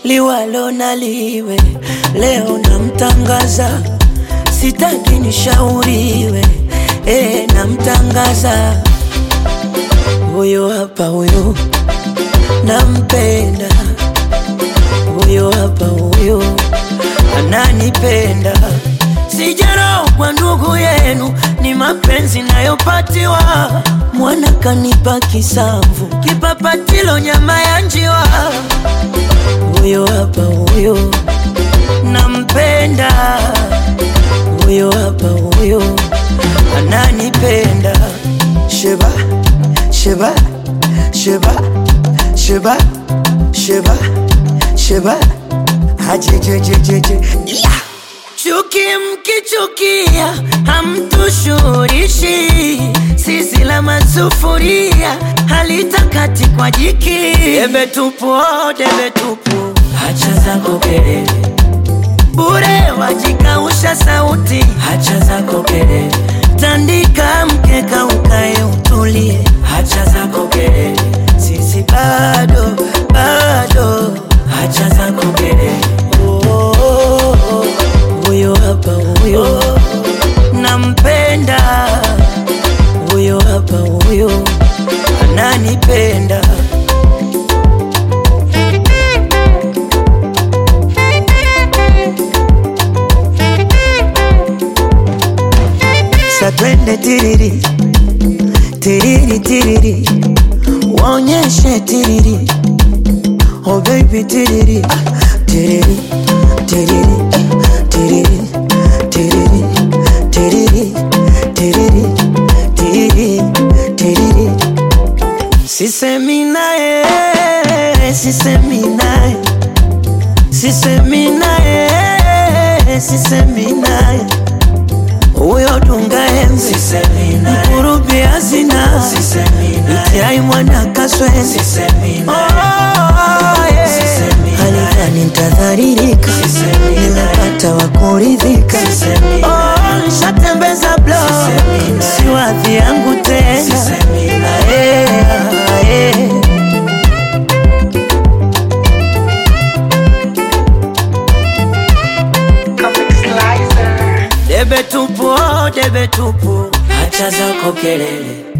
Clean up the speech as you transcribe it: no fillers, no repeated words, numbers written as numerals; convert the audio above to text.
liwalo na liwe, leo namtangaza, sitaki nishauriwe, namtangaza. Huyo hapa huyo, nampenda. Huyo hapa huyo, ananipenda. Sijaro kwa ndugu yenu, ni mapenzi nayopatiwa. Mwana kanipa kisamvu, kipapatilo nyama ya njiwa. Huyo hapa huyo, nampenda. Huyo hapa huyo, ananipenda. Sheba, sheba, sheba, sheba, sheba, sheba, hajejejejeje, yeah! Chuki mkichukia, hamtushurishi. Sisi la masufuria, halitakati kwa jiki. Debe tupu, oh debe tupu, hacha zako kelele. Bure wajikausha sauti, hacha zako kelele. Tandika mkeka ukae utulie, hacha zako kelele. Sisi bado, bado, hacha zako kelele. Huyo hapa huyo, nampenda. Huyo hapa huyo, ananipenda. Sa twende tiriri, tiriri tiriri, waonyeshe tiriri. Oh baby tiriri, tiriri, tiriri, tiriri, tiriri, tiriri, tiriri, tiriri, tiriri. Sisemi nae, sisemi nae, sisemi nae, sisemi nae. Huyo dunga enzi, mkurubi hazina, itiai mwana kaswenzi. Halidhani nitadharirika, nimepata wakuridhika. Nishatembeza block, si wadhi yangu tena. Debe tupu, oh debe tupu, hacha zako kelele.